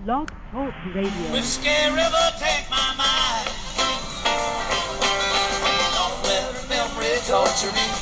Blog Talk Radio. Whiskey River, take my mind. Don't let memory torture me.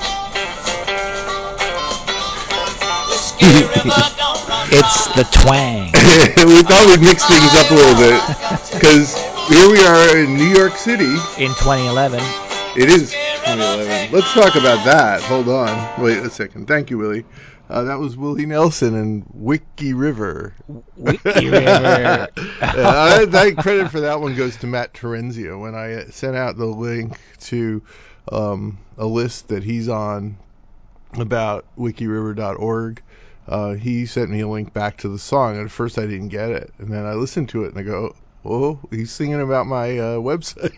Whiskey River, don't run It's the twang. We thought we'd mix things up a little bit because here we are in New York City. In 2011. It is 2011. Let's talk about that. Hold on. Wait a second. Thank you, Willie. That was Willie Nelson and Wiki River. Wiki River. That credit for that one goes to Matt Terenzio. When I sent out the link to a list that he's on about wikiriver.org, he sent me a link back to the song. And at first I didn't get it. And then I listened to it and I go, oh, he's singing about my website.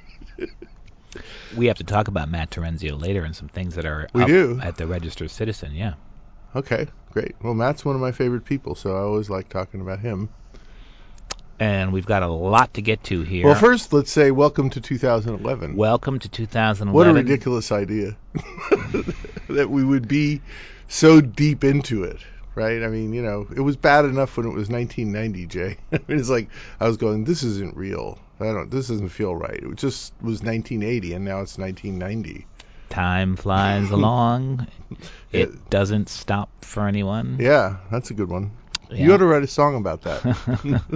We have to talk about Matt Terenzio later and some things that are We up do. at the Registered Citizen, yeah. Okay, great. Well, Matt's one of my favorite people, so I always like talking about him. And we've got a lot to get to here. Well, first, let's say welcome to 2011. Welcome to 2011. What a ridiculous idea that we would be so deep into it, right? I mean, you know, it was bad enough when it was 1990, Jay. I mean, it's like I was going, this isn't real. This doesn't feel right. It just was 1980, and now it's 1990. Time flies along. It doesn't stop for anyone. Yeah, that's a good one. Yeah. You ought to write a song about that.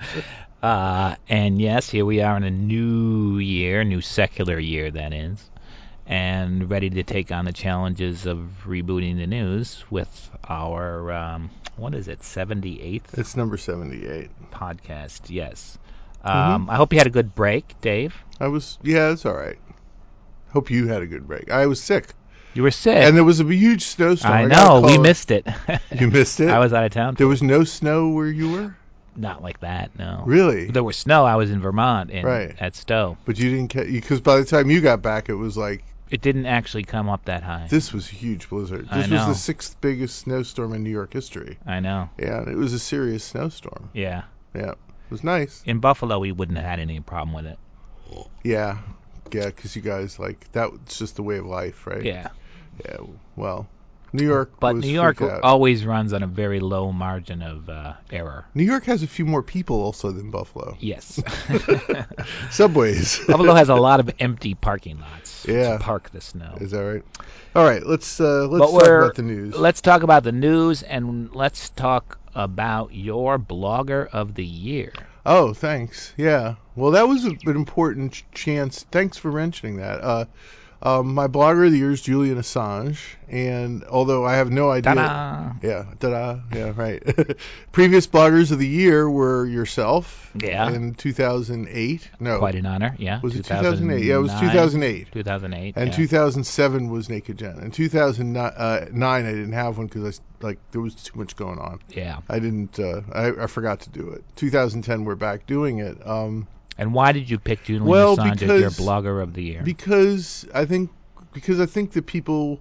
And yes, here we are in a new year, new secular year, that is, and ready to take on the challenges of rebooting the news with our, what is it, 78th? It's number 78. Podcast, yes. I hope you had a good break, Dave. Yeah, it's all right. Hope you had a good break. I was sick. You were sick. And there was a huge snowstorm. I know, we missed it. You missed it? I was out of town. There was no snow where you were? Not like that, no. Really? There was snow. I was in Vermont at Stowe. But you didn't because by the time you got back, it was like... It didn't actually come up that high. This was a huge blizzard. This was the sixth biggest snowstorm in New York history. I know. Yeah, and it was a serious snowstorm. Yeah. Yeah, it was nice. In Buffalo, we wouldn't have had any problem with it. Yeah, because you guys, that's just the way of life, right? Yeah. Yeah, well... New York always runs on a very low margin of error. New York has a few more people also than Buffalo. Yes. Subways. Buffalo has a lot of empty parking lots to park the snow. Is that right? All right, let's talk about the news. Let's talk about the news, and let's talk about your Blogger of the Year. Oh, thanks. Yeah. Well, that was an important chance. Thanks for mentioning that. My Blogger of the Year is Julian Assange, and although I have no idea... Ta-da! Yeah, right. Previous Bloggers of the Year were yourself. Yeah. In 2008. No. Quite an honor, yeah. Was it 2008? Yeah, it was 2008. 2008, And 2007 was Naked Jen. In 2009, I didn't have one because there was too much going on. Yeah. I didn't... I forgot to do it. 2010, we're back doing it. And why did you pick Julian Assange as your Blogger of the Year? Because I think that people,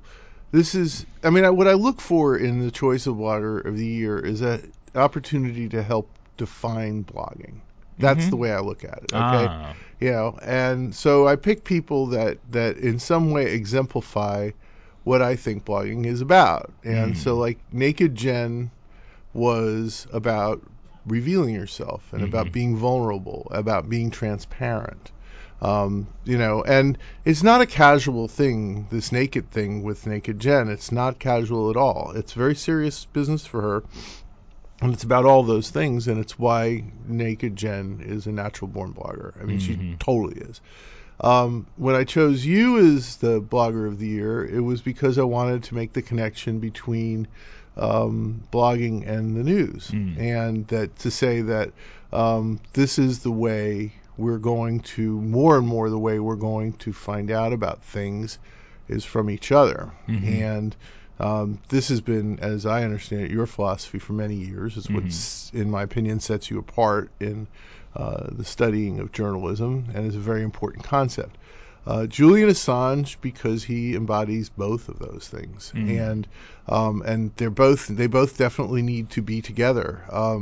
what I look for in the choice of Blogger of the Year is an opportunity to help define blogging. That's the way I look at it. Okay, and so I pick people that in some way exemplify what I think blogging is about. And so like Naked Jen was about revealing yourself and about being vulnerable, about being transparent, and it's not a casual thing, this naked thing with Naked Jen. It's not casual at all. It's very serious business for her, and it's about all those things, and it's why Naked Jen is a natural born blogger. I mean, she totally is. When I chose you as the Blogger of the Year, it was because I wanted to make the connection between blogging and the news, and that to say that this is the way we're going to, more and more the way we're going to find out about things is from each other. And this has been, as I understand it, your philosophy for many years. It's what, in my opinion, sets you apart in the studying of journalism, and is a very important concept. Julian Assange, because he embodies both of those things, and they both definitely need to be together,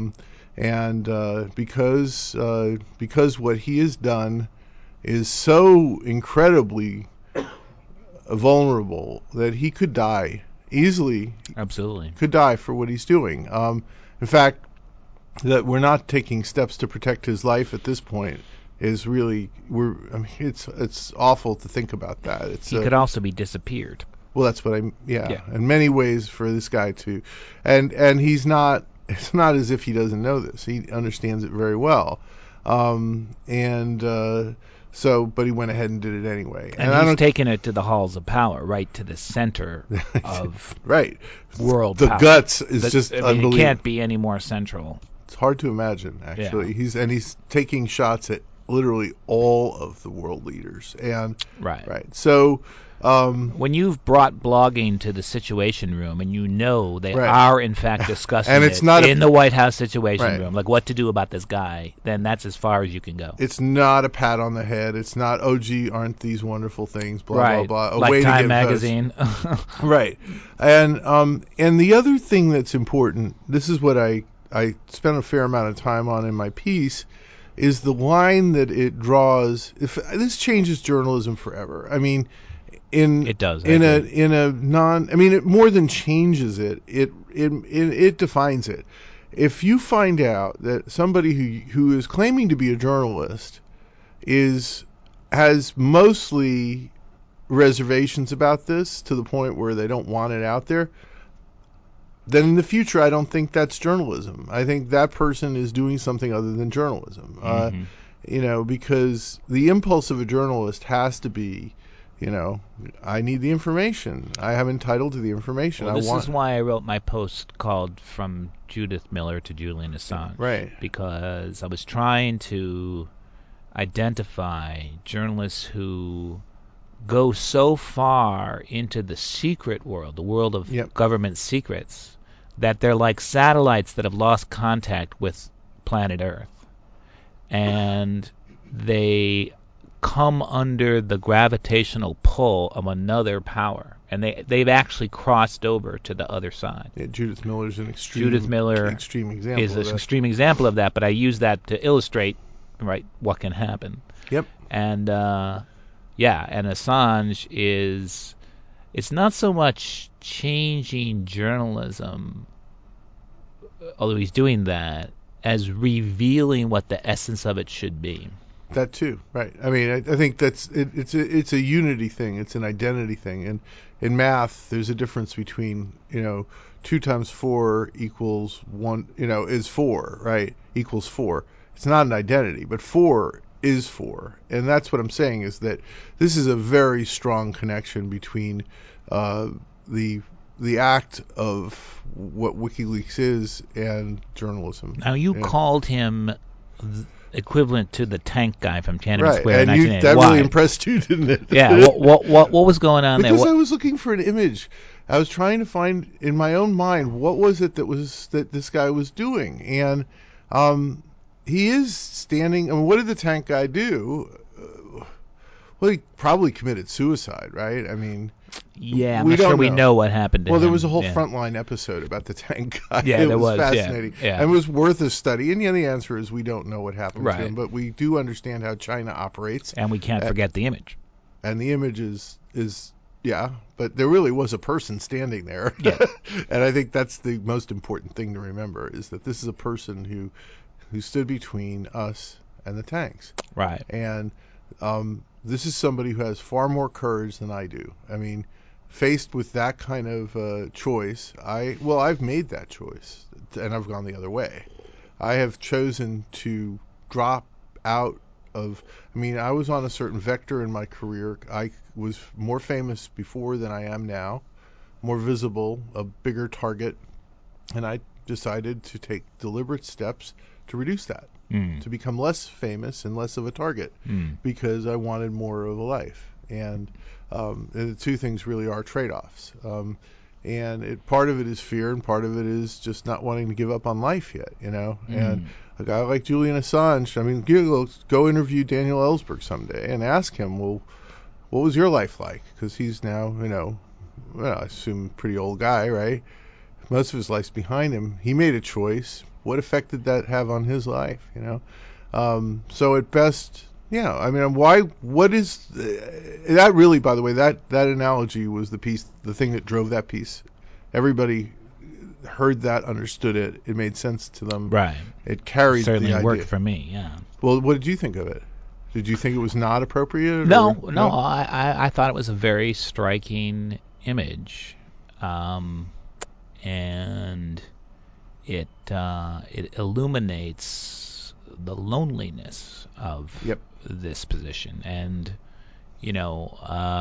because what he has done is so incredibly vulnerable that he could die easily. Absolutely, could die for what he's doing. In fact, that we're not taking steps to protect his life at this point is really it's awful to think about that. He could also be disappeared. Well, that's what in many ways for this guy too, and he's not. It's not as if he doesn't know this. He understands it very well, but he went ahead and did it anyway. And he's taken it to the halls of power, right to the center of right world the power. Guts is just unbelievable. It can't be any more central. It's hard to imagine, actually. Yeah. He's taking shots at literally all of the world leaders, and right. So when you've brought blogging to the Situation Room, and you know they are in fact discussing and it's not in the White House Situation Room, like what to do about this guy, then that's as far as you can go. It's not a pat on the head. It's not, oh gee, aren't these wonderful things? Blah blah blah. Like way Time Magazine. Right. And the other thing that's important. This is what I spent a fair amount of time on in my piece. Is the line that it draws? If this changes journalism forever. I mean. It does. It more than changes it. It defines it. If you find out that somebody who is claiming to be a journalist has mostly reservations about this to the point where they don't want it out there, then in the future I don't think that's journalism. I think that person is doing something other than journalism. Because the impulse of a journalist has to be, I need the information. I am entitled to the information. Well, this is why I wrote my post called From Judith Miller to Julian Assange. Right. Because I was trying to identify journalists who go so far into the secret world, the world of government secrets, that they're like satellites that have lost contact with planet Earth. And they come under the gravitational pull of another power, and they've actually crossed over to the other side. Yeah, Judith Miller's an extreme example. Is an extreme example of that, but I use that to illustrate what can happen. Yep. And and Assange it's not so much changing journalism, although he's doing that, as revealing what the essence of it should be. That too, right? I mean, I think that's it's a unity thing. It's an identity thing. And in math, there's a difference between 2 times 4 equals 1. Is 4, right? Equals 4. It's not an identity, but 4 is 4. And that's what I'm saying is that this is a very strong connection between the act of what WikiLeaks is and journalism. Now you called him equivalent to the tank guy from Tiananmen Square in 1980. That really impressed you, didn't it? Yeah. What was going on because there? I was looking for an image. I was trying to find in my own mind what was it that this guy was doing, and he is standing. I mean, what did the tank guy do? Well, he probably committed suicide, right? I mean. Yeah, I'm not sure we know what happened to him. Well, there was a whole Frontline episode about the tank guy. Yeah, it was fascinating. Yeah. And it was worth a study. And the answer is we don't know what happened to him, but we do understand how China operates. And we can't forget the image. And the image is but there really was a person standing there. Yeah. And I think that's the most important thing to remember is that this is a person who stood between us and the tanks. Right. And this is somebody who has far more courage than I do. I mean, faced with that kind of choice, I've made that choice, and I've gone the other way. I have chosen to drop out of. I mean, I was on a certain vector in my career. I was more famous before than I am now, more visible, a bigger target, and I decided to take deliberate steps to reduce that. To become less famous and less of a target because I wanted more of a life. And the two things really are trade-offs. And part of it is fear and part of it is just not wanting to give up on life yet, And a guy like Julian Assange, I mean, go interview Daniel Ellsberg someday and ask him, well, what was your life like? Because he's now, I assume pretty old guy, right? Most of his life's behind him. He made a choice. What effect did that have on his life? So at best, I mean, what is that really? By the way, that analogy was the thing that drove that piece. Everybody, heard that, understood it. It made sense to them. Right. It carried Certainly the idea. worked for me. Yeah. Well, what did you think of it? Did you think it was not appropriate? No, or, no. I thought it was a very striking image, and it illuminates the loneliness of Yep. this position, and you know,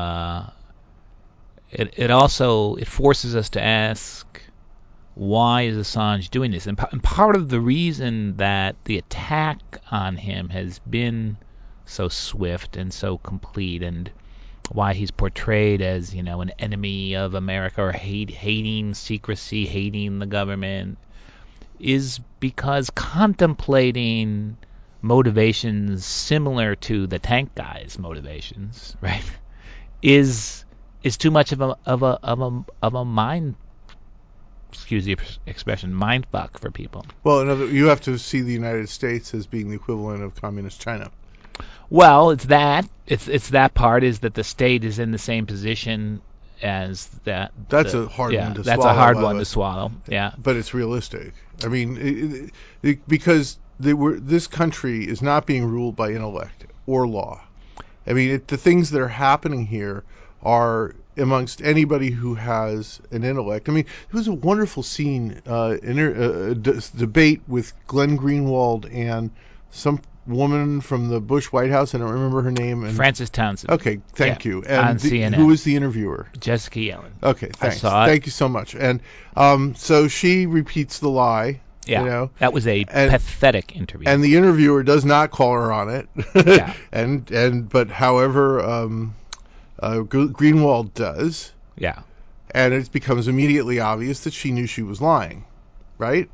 it also it forces us to ask, why is Assange doing this? And part of the reason that the attack on him has been so swift and so complete, and why he's portrayed as, an enemy of America, or hating secrecy, hating the government, is because contemplating motivations similar to the tank guy's motivations, right, is too much of a mind, excuse the expression, mind fuck for people. Well, you have to see the United States as being the equivalent of communist China. Well, it's that part, is that the state is in the same position as that. That's a hard one to swallow. That's a hard one to swallow. Yeah. But it's realistic. I mean, because this country is not being ruled by intellect or law. I mean, the things that are happening here are amongst anybody who has an intellect. I mean, it was a wonderful scene, debate with Glenn Greenwald and some woman from the Bush White House. I don't remember her name. And Frances Townsend. Okay, thank you. And on CNN. Who was the interviewer? Jessica Yellen. Okay, thanks. I saw it. Thank you so much. And so she repeats the lie. Yeah, that was a pathetic interview. And the interviewer does not call her on it. Yeah. But however, Greenwald does. Yeah. And it becomes immediately obvious that she knew she was lying, right?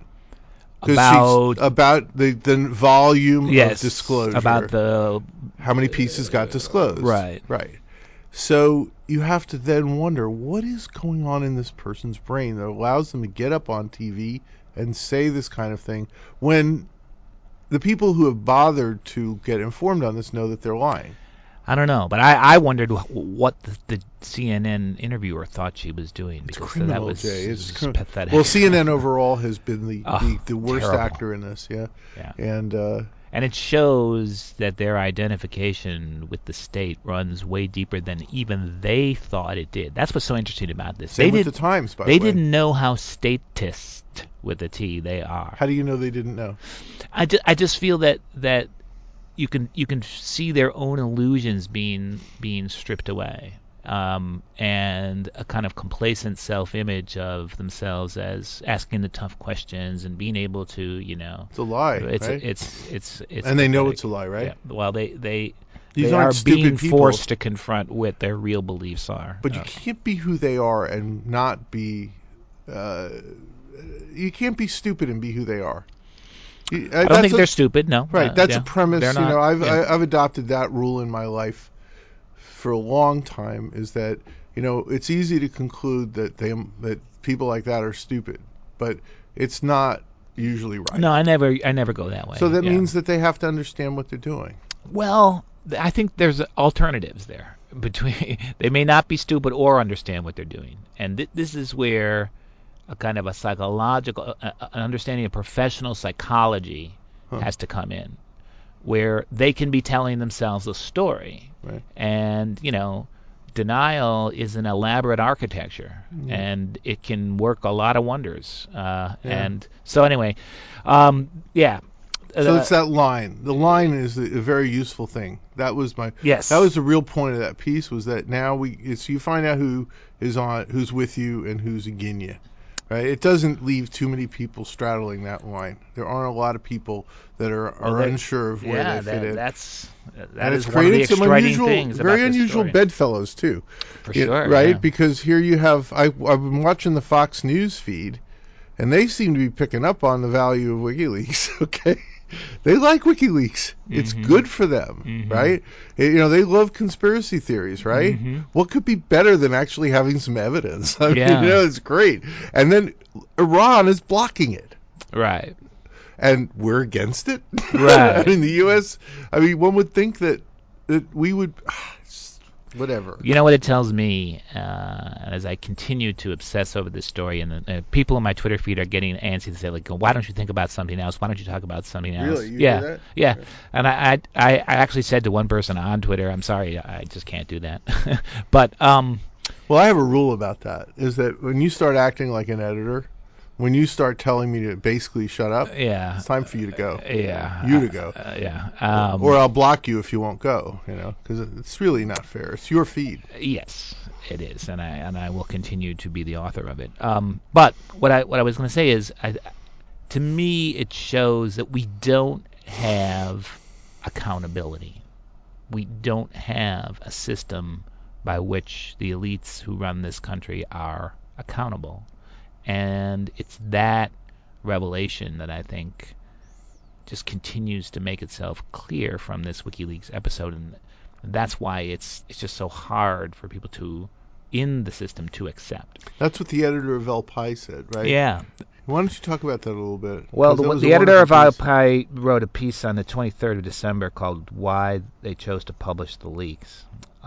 About the volume of disclosure. About how many pieces got disclosed. Right. So you have to then wonder, what is going on in this person's brain that allows them to get up on TV and say this kind of thing when the people who have bothered to get informed on this know that they're lying? I don't know, but I wondered what the CNN interviewer thought she was doing, because it's criminal, that was Jay. It's pathetic. Well, CNN overall has been the worst terrible. actor in this, yeah. And it shows that their identification with the state runs way deeper than even they thought it did. That's what's so interesting about this. Same with the Times, by the way. They didn't know how statist with a T they are. How do you know they didn't know? I just feel that you can see their own illusions being stripped away, and a kind of complacent self-image of themselves as asking the tough questions and being able to, It's a lie, it's right? It's and they know it's a lie, right? Yeah. Well, they These are aren't being stupid people. forced to confront what their real beliefs are. But you can't be who they are and not be. You can't be stupid and be who they are. I don't think they're stupid. No. Right. That's a premise. They're not, I've adopted that rule in my life for a long time. Is that it's easy to conclude that people like that are stupid, but it's not usually right. No, I never go that way. So that means that they have to understand what they're doing. Well, I think there's alternatives there. They may not be stupid or understand what they're doing, and this is where a kind of a psychological, an understanding of professional psychology has to come in, where they can be telling themselves a story, right. And denial is an elaborate architecture, and it can work a lot of wonders. And so anyway, So it's that line. The line is a very useful thing. That was Yes. That was the real point of that piece. Was that now you find out who's with you and who's against you. Right? It doesn't leave too many people straddling that line. There aren't a lot of people that are unsure of where they fit in. That and is it's one of the created some exciting things very about this unusual story. bedfellows too. For sure, right? yeah. Because here you have I've been watching the Fox News feed, and they seem to be picking up on the value of WikiLeaks. Okay. They like WikiLeaks. It's good for them, right? They love conspiracy theories, right? What could be better than actually having some evidence? I mean, it's great. And then Iran is blocking it. Right. And we're against it? Right. I mean, the U.S., one would think that we would... whatever. You know what it tells me, as I continue to obsess over this story, and people on my Twitter feed are getting antsy to say, like, why don't you think about something else? Why don't you talk about something else? Really? You yeah, hear that? yeah. Okay. And I actually said to one person on Twitter, I'm sorry, I just can't do that. But Well, I have a rule about that, is that when you start acting like an editor, when you start telling me to basically shut up, yeah, it's time for you to go. yeah, You to go. yeah. Or I'll block you if you won't go, because it's really not fair. It's your feed. Yes, it is, and I will continue to be the author of it. But what I was going to say is, to me, it shows that we don't have accountability. We don't have a system by which the elites who run this country are accountable, and it's that revelation that I think just continues to make itself clear from this WikiLeaks episode, and that's why it's just so hard for people in the system to accept. That's what the editor of El Pai said, right? Yeah. Why don't you talk about that a little bit? Well, 'Cause that was the a editor of wonderful piece. Pi wrote a piece on the 23rd of December called "Why They Chose to Publish the Leaks,"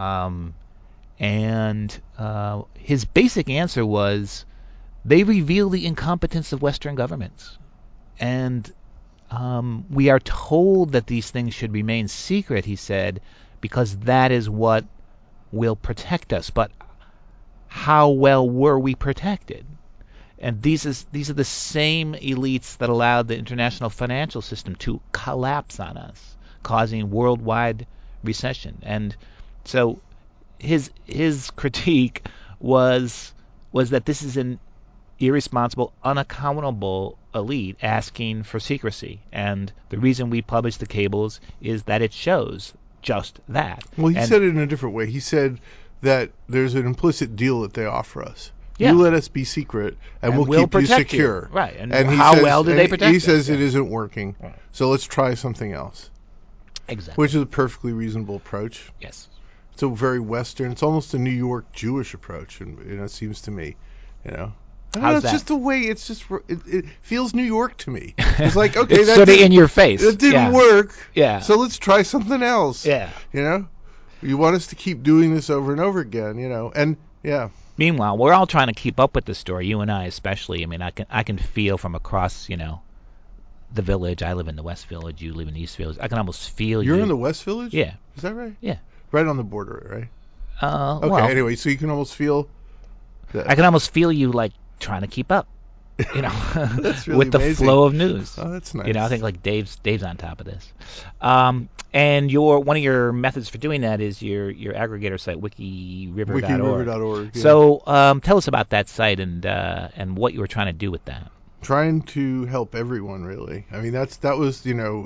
and his basic answer was they reveal the incompetence of Western governments, and we are told that these things should remain secret, he said, because that is what will protect us. But how well were we protected? And these are the same elites that allowed the international financial system to collapse on us, causing worldwide recession. And so his critique was that this is an irresponsible, unaccountable elite asking for secrecy. And the reason we publish the cables is that it shows just that. Well, he said it in a different way. He said that there's an implicit deal that they offer us. Yeah. You let us be secret, and we'll keep you protect secure. Right. And he how says, well do they protect He us? says it Yeah. isn't working, Right. so let's try something else. Exactly. Which is a perfectly reasonable approach. Yes. It's a very Western. It's almost a New York Jewish approach, and it seems to me, I don't know, How's it's that? just the way. It's just it feels New York to me. It's like, okay, it's that sort of didn't- in your face. It didn't Yeah. work. Yeah. So let's try something else. Yeah. You want us to keep doing this over and over again, and yeah. Meanwhile, we're all trying to keep up with the story. You and I, especially. I mean, I can feel from across, the village. I live in the West Village. You live in the East Village. I can almost feel You're you. in the West Village? Yeah. Is that right? Yeah. Right on the border, right? Okay, well, anyway, so you can almost feel that. I can almost feel you like trying to keep up. That's really with the amazing. flow of news. Oh, that's nice. I think like Dave's on top of this. And one of your methods for doing that is your aggregator site, wikiriver.org. Wikiriver.org. Yeah. So tell us about that site and what you were trying to do with that. Trying to help everyone, really. I mean, that was,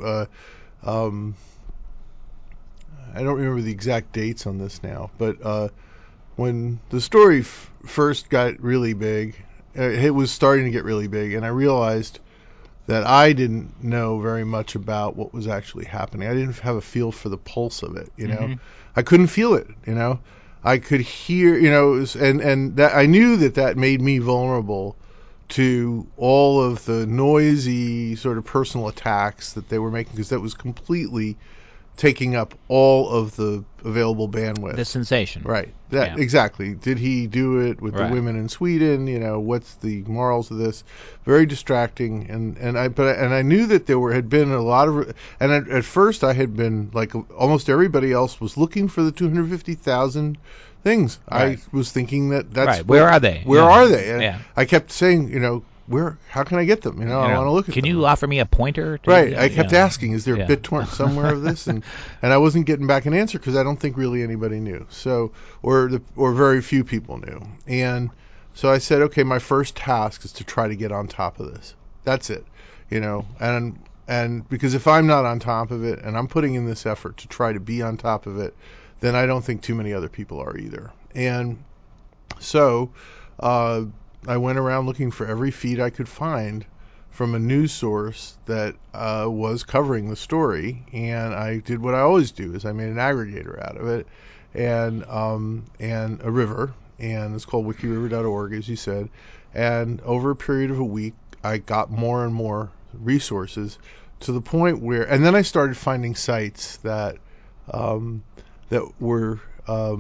I don't remember the exact dates on this now, but when the story first got really big, it was starting to get really big, and I realized that I didn't know very much about what was actually happening. I didn't have a feel for the pulse of it, Mm-hmm. I couldn't feel it, I could hear, and that I knew that made me vulnerable to all of the noisy sort of personal attacks that they were making, because that was completely taking up all of the available bandwidth. The sensation. Right. Yeah. Exactly. Did he do it with Right. the women in Sweden? What's the morals of this? Very distracting. And I knew that had been a lot of, and at first I had been like almost everybody else was looking for the 250,000 things. Right. I was thinking that's right. Where are they? Where Yeah. are they? And Yeah. I kept saying, how can I get them? I want to look at them. Can you offer me a pointer? Right. I kept asking, is there a Yeah. BitTorrent somewhere of this? And I wasn't getting back an answer because I don't think really anybody knew. So, or very few people knew. And so I said, okay, my first task is to try to get on top of this. That's it. And because if I'm not on top of it and I'm putting in this effort to try to be on top of it, then I don't think too many other people are either. And so, I went around looking for every feed I could find from a news source that was covering the story, and I did what I always do: is I made an aggregator out of it, and a river, and it's called wikiriver.org, as you said. And over a period of a week, I got more and more resources to the point where, and then I started finding sites that were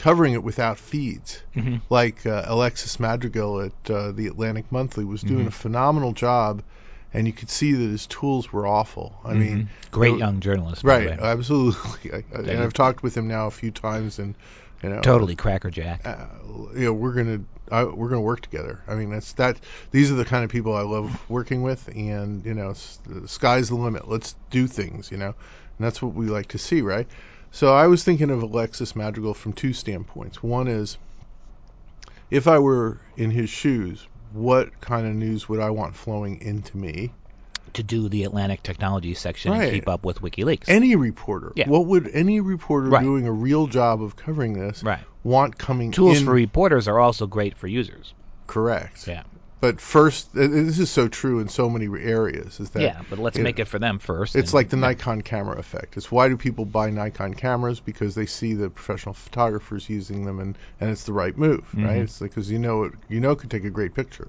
covering it without feeds. Mm-hmm. Like Alexis Madrigal at the Atlantic Monthly was doing a phenomenal job, and you could see that his tools were awful. I mean, great they- young journalist, by the right? way. Absolutely. And I've talked with him now a few times, and Totally crackerjack. we're gonna work together. I mean, these are the kind of people I love working with, and the sky's the limit. Let's do things, and that's what we like to see, right? So I was thinking of Alexis Madrigal from two standpoints. One is, if I were in his shoes, what kind of news would I want flowing into me? To do the Atlantic Technology section Right. and keep up with WikiLeaks. Any reporter. Yeah. What would any reporter Right. doing a real job of covering this Right. want coming Tools in? for reporters are also great for users. Correct. Yeah. But first, this is so true in so many areas, is that Yeah, but let's make it for them first. it's and- like the Nikon camera effect. It's why do people buy Nikon cameras? Because they see the professional photographers using them, and it's the right move, right? It's like, because it could take a great picture,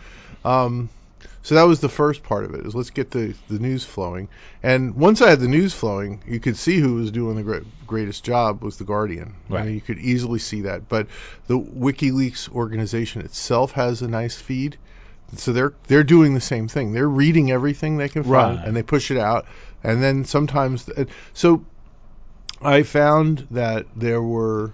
So that was the first part of it, is let's get the news flowing. And once I had the news flowing, you could see who was doing the greatest job was The Guardian. I Right. mean, you could easily see that. But the WikiLeaks organization itself has a nice feed. So they're doing the same thing. They're reading everything they can find, Right. and they push it out. And then sometimes, so I found that there were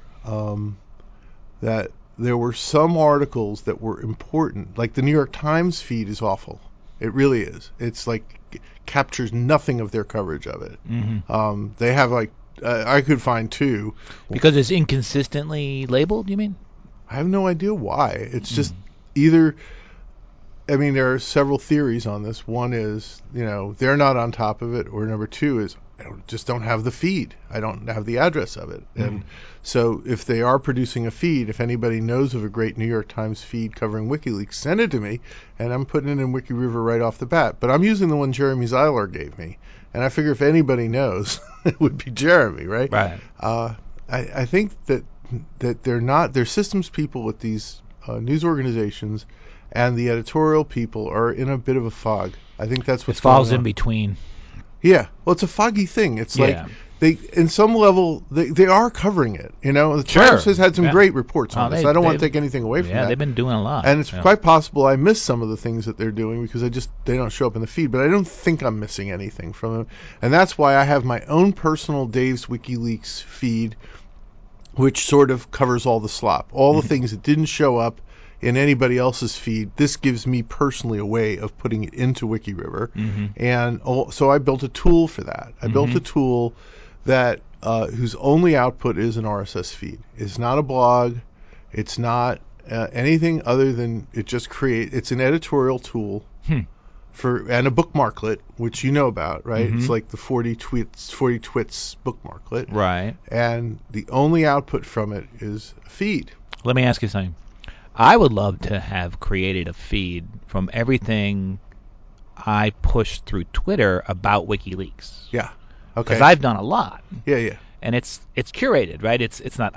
some articles that were important. Like the New York Times feed is awful. It really is. It's like captures nothing of their coverage of it. They have I could find two. Because it's inconsistently labeled, you mean? I have no idea why. It's just either. I mean, there are several theories on this. One is, they're not on top of it, or number two is, I just don't have the feed. I don't have the address of it. And so if they are producing a feed, if anybody knows of a great New York Times feed covering WikiLeaks, send it to me, and I'm putting it in WikiRiver right off the bat. But I'm using the one Jeremy Zeiler gave me, and I figure if anybody knows, it would be Jeremy, right? Right. I think that they're systems people with these news organizations, and the editorial people are in a bit of a fog. I think that's It what's falls going in on. between. Yeah, well, it's a foggy thing. It's Yeah. like in some level, they are covering it. The Sure. Times has had some Yeah. great reports on Oh, this. I don't want to take anything away from Yeah, that. they've been doing a lot. And it's Yeah. quite possible I missed some of the things that they're doing because they don't show up in the feed. But I don't think I'm missing anything from them, and that's why I have my own personal Dave's WikiLeaks feed, which sort of covers all the slop, all the things that didn't show up in anybody else's feed. This gives me personally a way of putting it into WikiRiver, and so I built a tool for that. I built a tool that whose only output is an RSS feed. It's not a blog. It's not anything other than it's an editorial tool and a bookmarklet, which you know about, right? It's like the 40 twits bookmarklet. Right. And the only output from it is a feed. Let me ask you something. I would love to have created a feed from everything I push through Twitter about WikiLeaks. Yeah. Okay. Because I've done a lot. Yeah. And it's curated, right? It's not.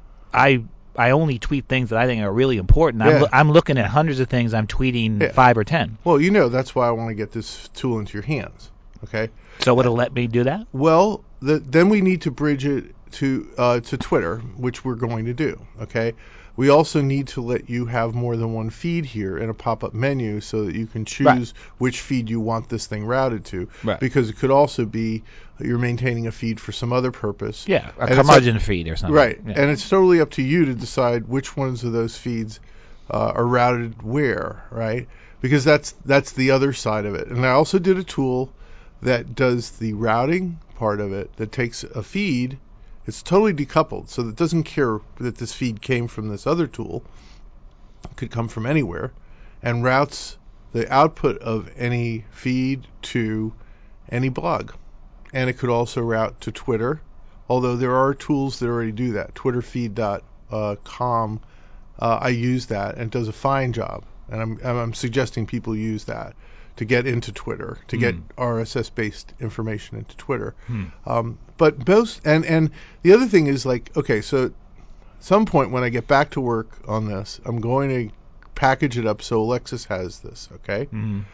I only tweet things that I think are really important. Yeah. I'm looking at hundreds of things. I'm tweeting 5 or 10. Well, that's why I want to get this tool into your hands. Okay. So it'll let me do that? Well, then we need to bridge it to Twitter, which we're going to do. Okay. We also need to let you have more than one feed here in a pop-up menu so that you can choose which feed you want this thing routed to. Right. Because it could also be you're maintaining a feed for some other purpose. Yeah, a And it's curmudgeon feed or something. Right. Yeah. And it's totally up to you to decide which ones of those feeds are routed where, right? Because that's the other side of it. And I also did a tool that does the routing part of it, that takes a feed. It's totally decoupled, so it doesn't care that this feed came from this other tool. It could come from anywhere, and routes the output of any feed to any blog. And it could also route to Twitter, although there are tools that already do that. Twitterfeed.com, I use that, and it does a fine job. And I'm suggesting people use that to get into Twitter, to get RSS-based information into Twitter. But most, and the other thing is okay, so at some point when I get back to work on this, I'm going to package it up so Alexis has this, okay?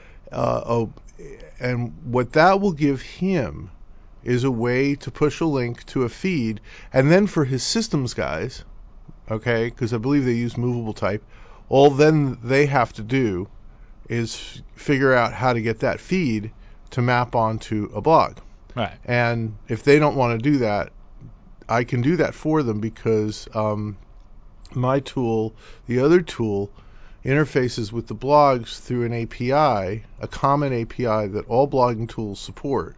And what that will give him is a way to push a link to a feed, and then for his systems guys, okay, because I believe they use movable type, all then they have to do is figure out how to get that feed to map onto a blog. Right. And if they don't want to do that, I can do that for them because my tool, the other tool, interfaces with the blogs through an API, a common API that all blogging tools support.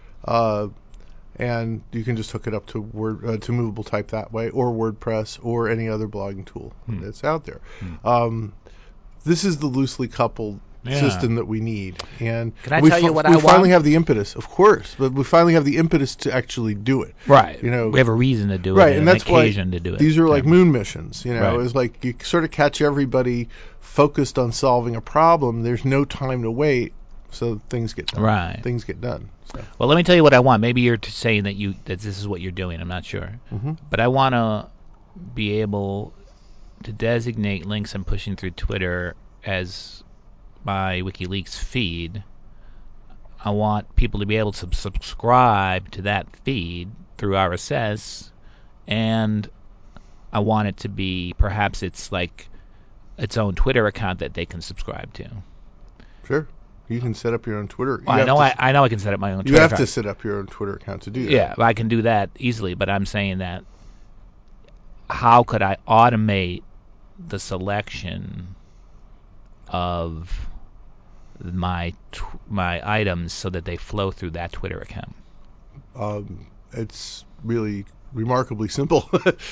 And you can just hook it up to Word to movable type that way, or WordPress, or any other blogging tool that's out there. This is the loosely coupled system that we need, and Can I tell you what I we finally want? have the impetus, of course, but we finally have the impetus to actually do it. Right. You know, we have a reason to do it, right, and and that's an occasion to do it. These are like moon missions. You know, Right. it's like you sort of catch everybody focused on solving a problem. There's no time to wait, so things get done. Right. Things get done. So. Well, let me tell you what I want. Maybe you're saying that this is what you're doing. I'm not sure, but I want to be able to designate links I'm pushing through Twitter as my WikiLeaks feed. I want people to be able to subscribe to that feed through RSS, and I want it to be, perhaps it's like its own Twitter account that they can subscribe to. Sure. You can set up your own Twitter. Well, I know I can set up my own Twitter account. You have account. to set up your own Twitter account to do that. Yeah, I can do that easily, but I'm saying that how could I automate the selection of my items so that they flow through that Twitter account? It's really remarkably simple.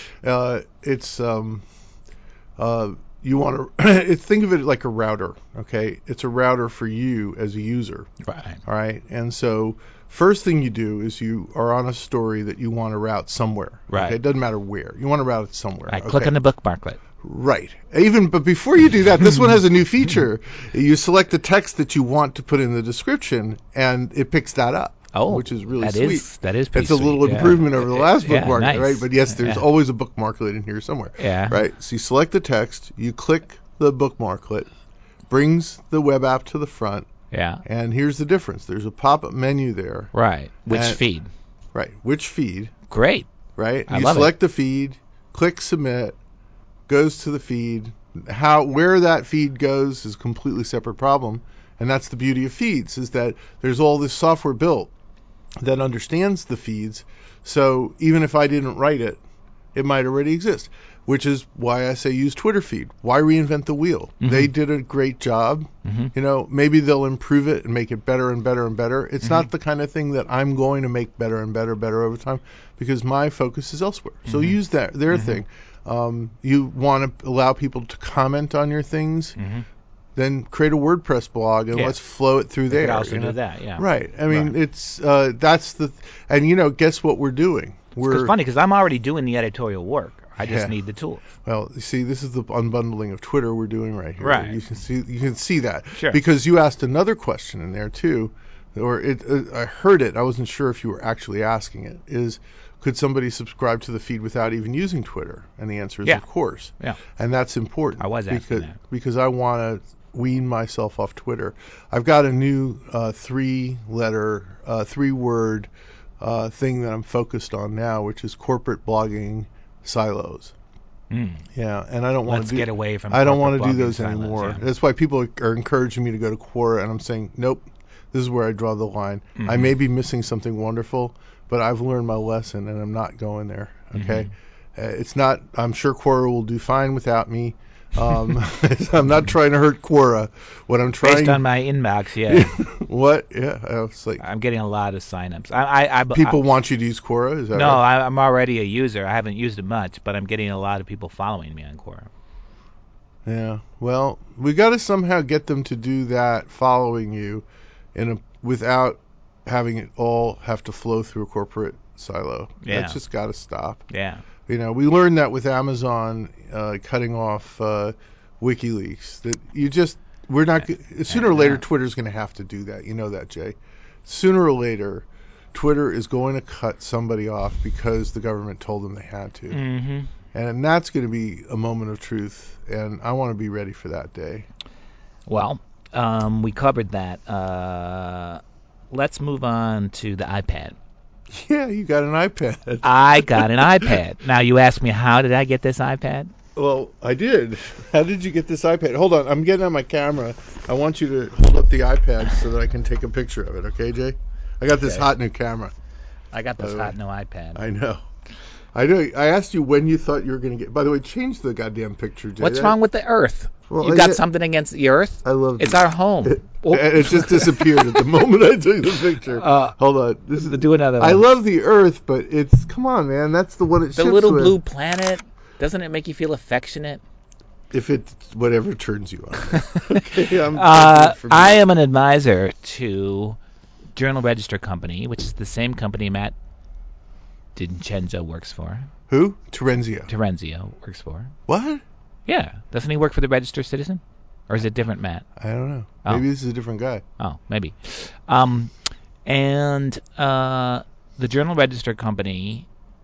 You want to think of it like a router, okay? It's a router for you as a user. Right. All right? And so first thing you do is you are on a story that you want to route somewhere. Right. Okay? It doesn't matter where. You want to route it somewhere. I click on the bookmarklet. Right. But before you do that, this one has a new feature. You select the text that you want to put in the description, and it picks that up. Oh, which is really sweet. That is pretty It's a little sweet, improvement over the last bookmarklet, nice. right? But yes, there's always a bookmarklet in here somewhere. Yeah. Right. So you select the text, you click the bookmarklet, brings the web app to the front. Yeah. And here's the difference. There's a pop-up menu there. Right. Which feed? Right. Which feed? Great. Right. You select the feed, click submit, goes to the feed. Where that feed goes is a completely separate problem. And that's the beauty of feeds, is that there's all this software built that understands the feeds. So even if I didn't write it, it might already exist, which is why I say use Twitter feed. Why reinvent the wheel? They did a great job. You know, maybe they'll improve it and make it better and better and better. It's not the kind of thing that I'm going to make better and better over time, because my focus is elsewhere. So use their thing. You want to allow people to comment on your things, then create a WordPress blog and let's flow it through there. You could also do that, yeah. Right. I mean, it's that's and guess what we're doing? It's funny because I'm already doing the editorial work. I just need the tools. Well, you see, this is the unbundling of Twitter we're doing right here. Right. You can see that. Sure. Because you asked another question in there too, or I heard it. I wasn't sure if you were actually asking it. Is could somebody subscribe to the feed without even using Twitter? And the answer is of course. Yeah. And that's important. I was asking that. Because I want to wean myself off Twitter. I've got a new 3-word thing that I'm focused on now, which is corporate blogging silos. Yeah, and I don't want to get away from. I don't want to do blogging those silos, anymore. yeah. That's why people are encouraging me to go to Quora, and I'm saying nope. This is where I draw the line. I may be missing something wonderful, but I've learned my lesson, and I'm not going there. Okay, it's not. I'm sure Quora will do fine without me. I'm not trying to hurt Quora. What I'm trying based on my inbox, yeah. What? Yeah, I was like, I'm getting a lot of signups. People want you to use Quora. Is that no? right? I'm already a user. I haven't used it much, but I'm getting a lot of people following me on Quora. Yeah. Well, we got to somehow get them to do that, following you, without having it all have to flow through a corporate silo. Yeah. That's just got to stop. Yeah. We learned that with Amazon cutting off WikiLeaks. That we're not. Sooner or later, Twitter's going to have to do that. You know that, Jay. Sooner or later, Twitter is going to cut somebody off because the government told them they had to. Mm-hmm. And that's going to be a moment of truth. And I want to be ready for that day. Well, we covered that. Let's move on to the iPad. Yeah, you got an iPad. I got an iPad. Now you ask me, how did I get this iPad? Well, I did. How did you get this iPad? Hold on, I'm getting on my camera. I want you to hold up the iPad so that I can take a picture of it, okay, Jay? I got this Okay. hot new camera. I got this By the hot way. new iPad. I know. I know. I asked you when you thought you were going to get. By the way, change the goddamn picture, Jay. What's wrong with the Earth? Well, You got something against the Earth? I love It's it. our home. It just disappeared at the moment I took the picture. Hold on. This is. Do another one. I love the Earth, but it's. Come on, man. That's the one it the ships little with. blue planet. Doesn't it make you feel affectionate? If it's whatever turns you on. Okay, I am an advisor to Journal Register Company, which is the same company Matt DiNcenzo works for. Who? Terenzio works for. What? Yeah. Doesn't he work for the Register Citizen? Or is it different Matt? I don't know. Oh. Maybe this is a different guy. Oh, maybe. And the Journal Register Company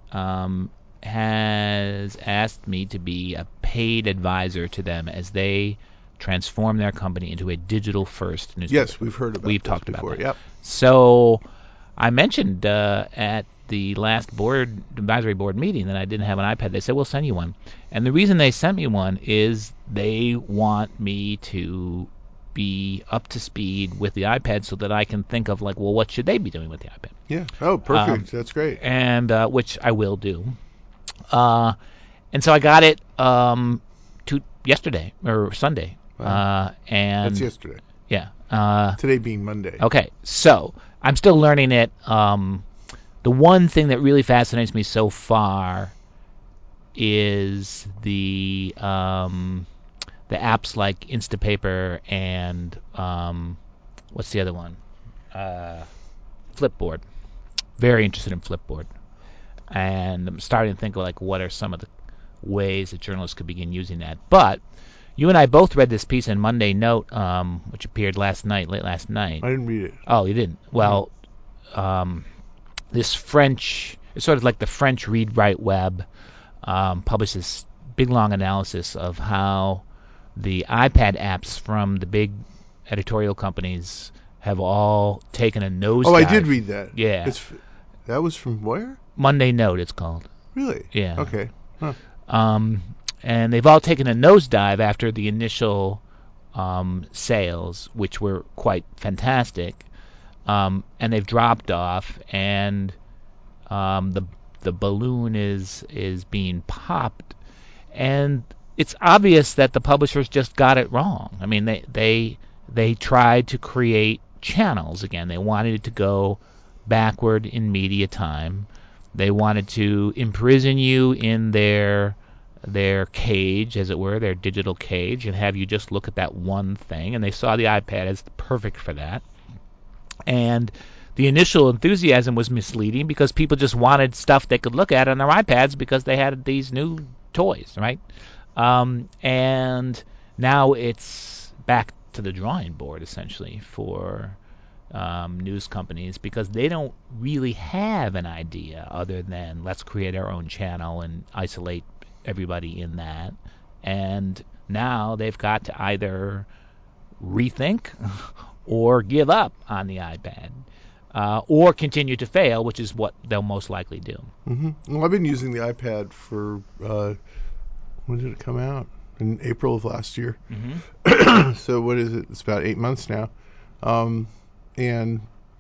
has asked me to be a paid advisor to them as they transform their company into a digital-first newspaper. Yes, we've heard about We've this talked before. about that. Yep. So I mentioned at the last advisory board meeting that I didn't have an iPad. They said, we'll send you one. And the reason they sent me one is they want me to be up to speed with the iPad so that I can think of, like, well, what should they be doing with the iPad? Yeah. Oh, perfect. That's great. And which I will do. And so I got it yesterday or Sunday. Wow. And That's yesterday. Yeah. Today being Monday. Okay, so I'm still learning it. The one thing that really fascinates me so far is the apps like Instapaper and what's the other one? Flipboard. Very interested in Flipboard. And I'm starting to think of, like, what are some of the ways that journalists could begin using that. But you and I both read this piece in Monday Note, which appeared late last night. I didn't read it. Oh, you didn't? Well, this French, it's sort of like the French Read Write Web, published this big, long analysis of how the iPad apps from the big editorial companies have all taken a nosedive. Oh, I did read that. Yeah. That was from where? Monday Note, it's called. Really? Yeah. Okay. Huh. And they've all taken a nosedive after the initial sales, which were quite fantastic, and they've dropped off, and the balloon is being popped, and it's obvious that the publishers just got it wrong. I mean, they tried to create channels again. They wanted it to go backward in media time. They wanted to imprison you in their cage, as it were, their digital cage, and have you just look at that one thing. And they saw the iPad as perfect for that. And the initial enthusiasm was misleading because people just wanted stuff they could look at on their iPads because they had these new toys, right? And now it's back to the drawing board, essentially, for news companies, because they don't really have an idea other than let's create our own channel and isolate everybody in that. And now they've got to either rethink or give up on the iPad, or continue to fail, which is what they'll most likely do. Mm-hmm. Well, I've been using the iPad for, when did it come out? In April of last year. Mm-hmm. So what is it? It's about 8 months now. And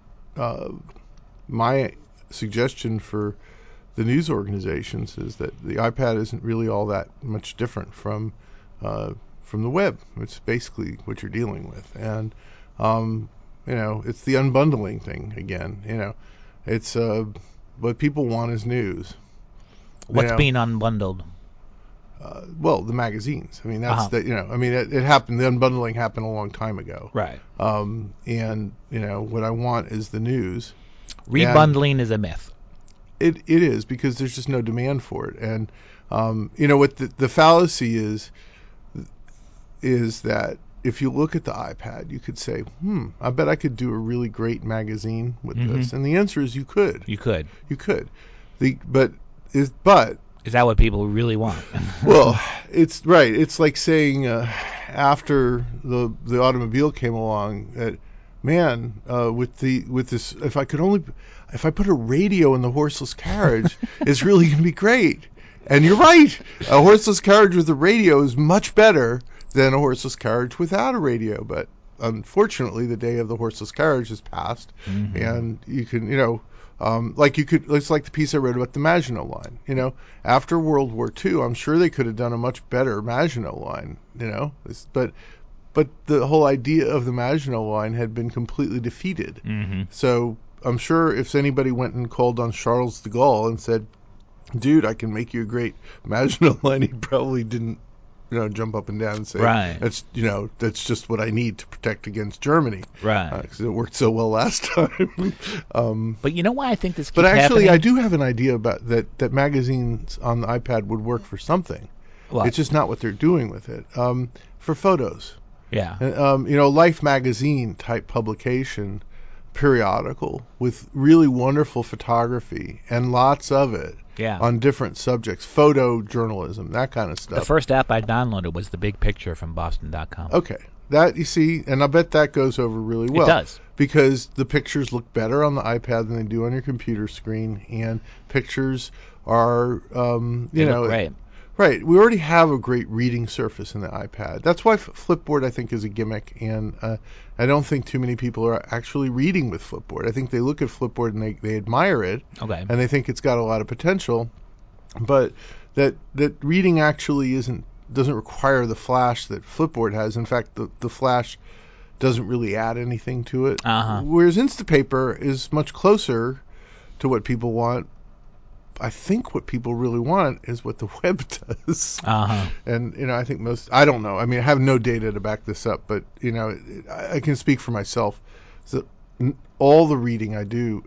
my suggestion for the news organizations is that the iPad isn't really all that much different from the web. It's basically what you're dealing with, and it's the unbundling thing again. It's what people want is news. What's being unbundled? Well, the magazines. I mean, that's it happened. The unbundling happened a long time ago. Right. And what I want is the news. Rebundling is a myth. It is, because there's just no demand for it. And what the fallacy is that if you look at the iPad, you could say, I bet I could do a really great magazine with this. And the answer is you could. You could. But is that what people really want? Well, it's right. It's like saying after the automobile came along that, man, with this, if I could only, if I put a radio in the horseless carriage, it's really going to be great. And you're right. A horseless carriage with a radio is much better than a horseless carriage without a radio. But unfortunately, the day of the horseless carriage has passed, and you can, it's like the piece I wrote about the Maginot Line. After World War II, I'm sure they could have done a much better Maginot Line. But the whole idea of the Maginot Line had been completely defeated. So I'm sure if anybody went and called on Charles de Gaulle and said, dude, I can make you a great Maginot Line, he probably didn't, jump up and down and say, Right. that's just what I need to protect against Germany. Right. Because it worked so well last time. But you know why I think this keeps But actually, happening? I do have an idea about that magazines on the iPad would work for something. What? It's just not what they're doing with it. For photos. Yeah. Life magazine type publication, periodical with really wonderful photography and lots of it. Yeah. On different subjects, photojournalism, that kind of stuff. The first app I downloaded was the big picture from Boston.com. Okay. That, you see, and I bet that goes over really well. It does. Because the pictures look better on the iPad than they do on your computer screen, and pictures are, They look great. Right. We already have a great reading surface in the iPad. That's why Flipboard, I think, is a gimmick, and I don't think too many people are actually reading with Flipboard. I think they look at Flipboard and they admire it, Okay. and they think it's got a lot of potential, but that reading actually doesn't require the flash that Flipboard has. In fact, the flash doesn't really add anything to it. Whereas Instapaper is much closer to what people want. I think what people really want is what the web does. And, I think I don't know. I mean, I have no data to back this up, but, I can speak for myself. So all the reading I do,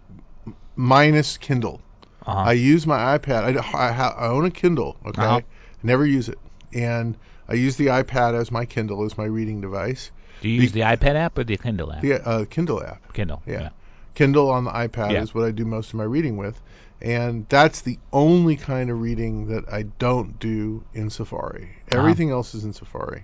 minus Kindle. I use my iPad. I own a Kindle, okay? I never use it. And I use the iPad as my Kindle, as my reading device. Do you use the iPad app or the Kindle app? Yeah, Kindle app. Kindle. Yeah. Kindle on the iPad is what I do most of my reading with. And that's the only kind of reading that I don't do in Safari. Everything else is in Safari.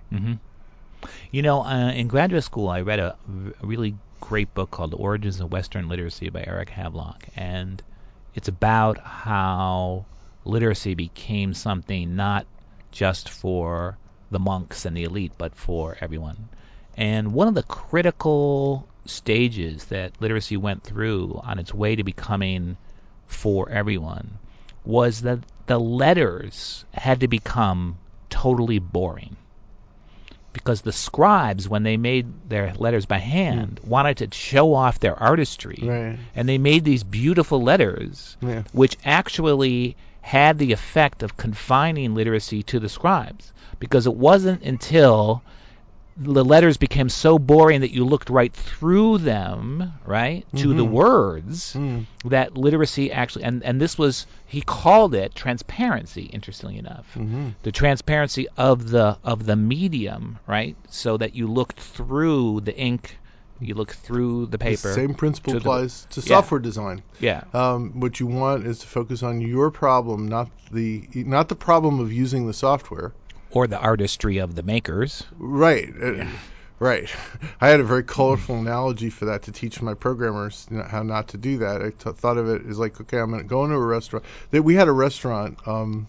In graduate school, I read a really great book called The Origins of Western Literacy by Eric Havelock. And it's about how literacy became something not just for the monks and the elite, but for everyone. And one of the critical stages that literacy went through on its way to becoming for everyone was that the letters had to become totally boring. Because the scribes, when they made their letters by hand, wanted to show off their artistry. Right. And they made these beautiful letters, which actually had the effect of confining literacy to the scribes. Because it wasn't until the letters became so boring that you looked right through them, right, to the words, that literacy actually, and this was, he called it transparency, interestingly enough. The transparency of the medium, right, so that you looked through the ink, you look through the paper. The same principle applies to software design. What you want is to focus on your problem, not the problem of using the software. Or the artistry of the makers. Right. Right. I had a very colorful analogy for that to teach my programmers how not to do that. I thought of it as like, okay, I'm going to go into a restaurant. We had a restaurant. God,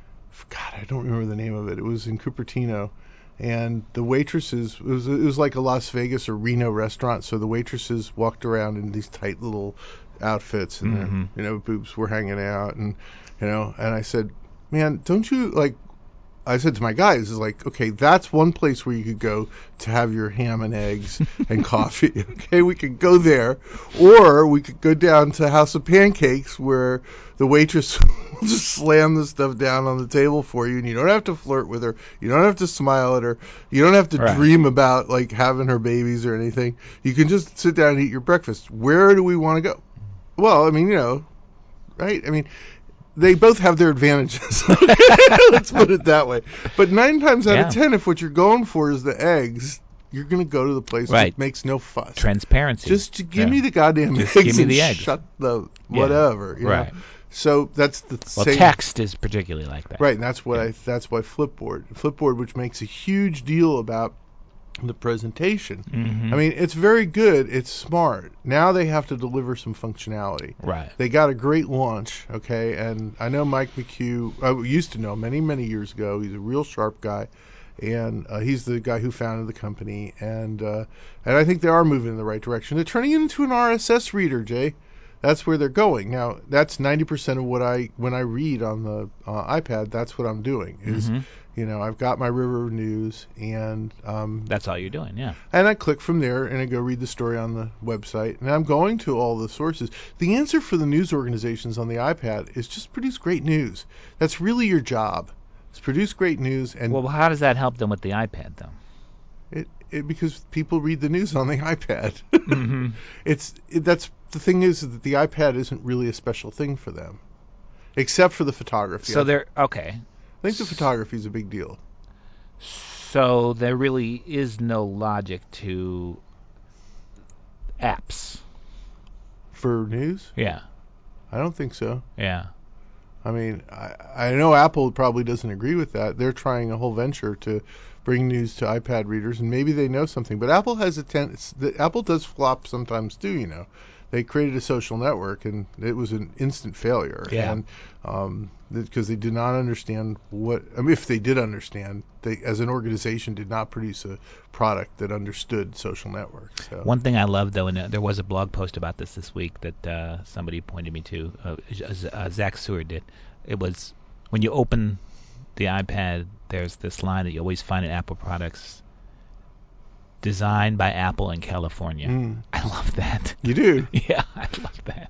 I don't remember the name of it. It was in Cupertino. And the waitresses, it was like a Las Vegas or Reno restaurant. So the waitresses walked around in these tight little outfits and their, boobs were hanging out. And, and I said, man, don't you I said to my guys, is like, okay, that's one place where you could go to have your ham and eggs and coffee. Okay, we could go there. Or we could go down to House of Pancakes where the waitress will just slam the stuff down on the table for you, and you don't have to flirt with her. You don't have to smile at her. You don't have to dream about, having her babies or anything. You can just sit down and eat your breakfast. Where do we want to go? Well, I mean, right? I mean, they both have their advantages. Let's put it that way. But 9 times out of 10, if what you're going for is the eggs, you're going to go to the place that makes no fuss. Transparency. Just give me the goddamn eggs give me and the eggs. Shut the whatever. You know? So that's the same. Text is particularly like that. Right, and that's why Flipboard, which makes a huge deal about the presentation. Mm-hmm. I mean, it's very good. It's smart. Now they have to deliver some functionality. Right. They got a great launch, okay? And I know Mike McHugh. I used to know many, many years ago. He's a real sharp guy, and he's the guy who founded the company. And I think they are moving in the right direction. They're turning it into an RSS reader, Jay. That's where they're going. Now, that's 90% of what when I read on the iPad, that's what I'm doing. Is I've got my River News, and That's all you're doing, yeah. and I click from there, and I go read the story on the website, and I'm going to all the sources. The answer for the news organizations on the iPad is just produce great news. That's really your job. Is produce great news, and Well, how does that help them with the iPad, though? because people read the news on the iPad. Mm-hmm. That's the thing is that the iPad isn't really a special thing for them, except for the photography. So they're okay. I think the photography is a big deal. So there really is no logic to apps. For news? Yeah. I don't think so. Yeah. I mean, I know Apple probably doesn't agree with that. They're trying a whole venture to bring news to iPad readers, and maybe they know something. But Apple has Apple does flop sometimes too. They created a social network, and it was an instant failure. Yeah. And because they did not understand if they did understand, they as an organization did not produce a product that understood social networks. So. One thing I love, though, and there was a blog post about this week that somebody pointed me to, Zach Seward did. It was when you open the iPad, there's this line that you always find in Apple products, designed by Apple in California. I love that. You do? Yeah, I love that.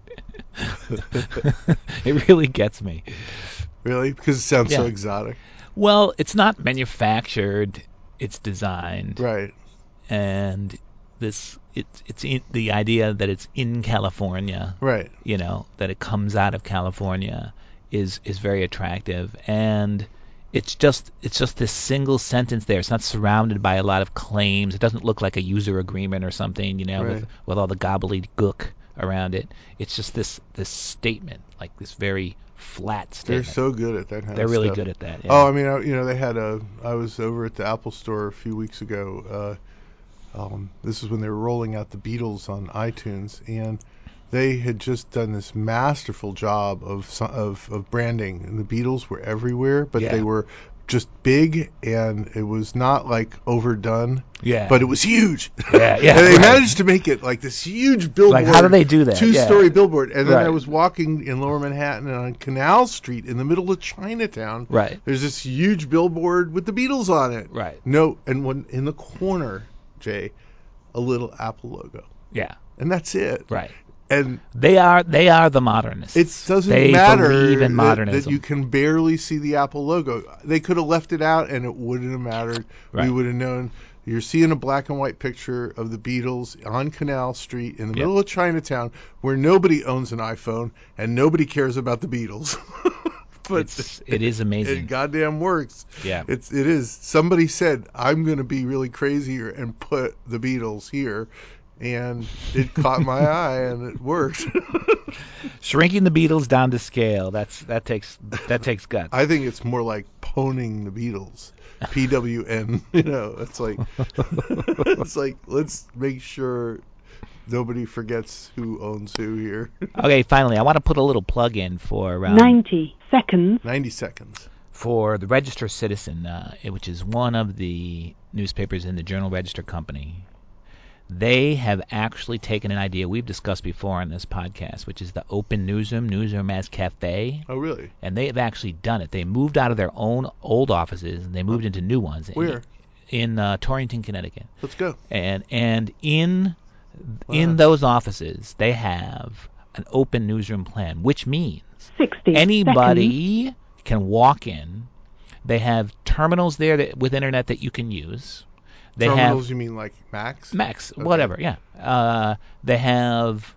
It really gets me. Really? Because it sounds so exotic. Well, it's not manufactured, it's designed. Right. And it's the idea that it's in California. Right. That it comes out of California is very attractive, and it's just this single sentence there. It's not surrounded by a lot of claims. It doesn't look like a user agreement or something, Right. with all the gobbledygook around it. It's just this statement, like this very flat statement. They're so good at that kind They're of really stuff. good at that. Yeah. Oh, I mean, they had I was over at the Apple Store a few weeks ago. This is when they were rolling out the Beatles on iTunes, and they had just done this masterful job of branding, and the Beatles were everywhere, but they were just big, and it was not like overdone. Yeah. But it was huge. Yeah. And they managed to make it like this huge billboard. Like, how do they do that? 2-story billboard. And then Right. I was walking in Lower Manhattan and on Canal Street in the middle of Chinatown. Right. There's this huge billboard with the Beatles on it. Right. No, and when in the corner, Jay, a little Apple logo. Yeah. And that's it. Right. And They are the modernists. it doesn't They matter believe in that modernism. you can barely see the Apple logo. They could have left it out and it wouldn't have mattered. Right. We would have known. You're seeing a black and white picture of the Beatles on Canal Street in the middle of Chinatown, where nobody owns an iPhone and nobody cares about the Beatles. But it is amazing. It goddamn works. Yeah. It is. Somebody said, I'm going to be really crazy here and put the Beatles here. And it caught my eye, and it worked. Shrinking the Beatles down to scale. That takes guts. I think it's more like poning the Beatles. PWN. It's like let's make sure nobody forgets who owns who here. Okay, finally, I want to put a little plug in for 90 seconds. 90 seconds. For the Register Citizen, which is one of the newspapers in the Journal Register Company. They have actually taken an idea we've discussed before on this podcast, which is the Open Newsroom as cafe. Oh, really? And they have actually done it. They moved out of their own old offices and they moved into new ones. Where? In Torrington, Connecticut. Let's go. And in those offices, they have an open newsroom plan, which means 60 anybody seconds. can walk in. They have terminals there with internet that you can use. They Terminals, have you mean like Macs? Macs, Okay. whatever, yeah. They have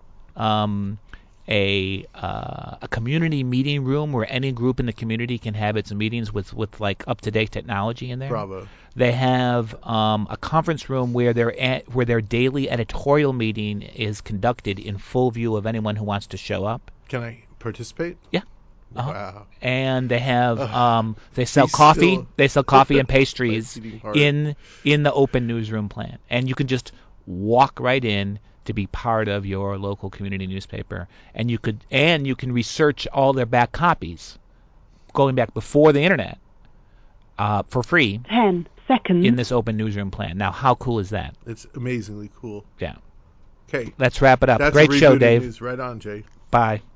a community meeting room where any group in the community can have its meetings with like up-to-date technology in there. Bravo. They have a conference room where their daily editorial meeting is conducted in full view of anyone who wants to show up. Can I participate? Yeah. Wow. And they have they He's sell coffee. still- They sell coffee and pastries Life-beating heart. in the open newsroom plan, and you can just walk right in to be part of your local community newspaper, and you can research all their back copies, going back before the internet, for free 10 seconds. in this open newsroom plan. Now, how cool is that? It's amazingly cool. Yeah. Okay. Let's wrap it up. That's Great a show, rebooting Dave. news. Right on, Jay. Bye.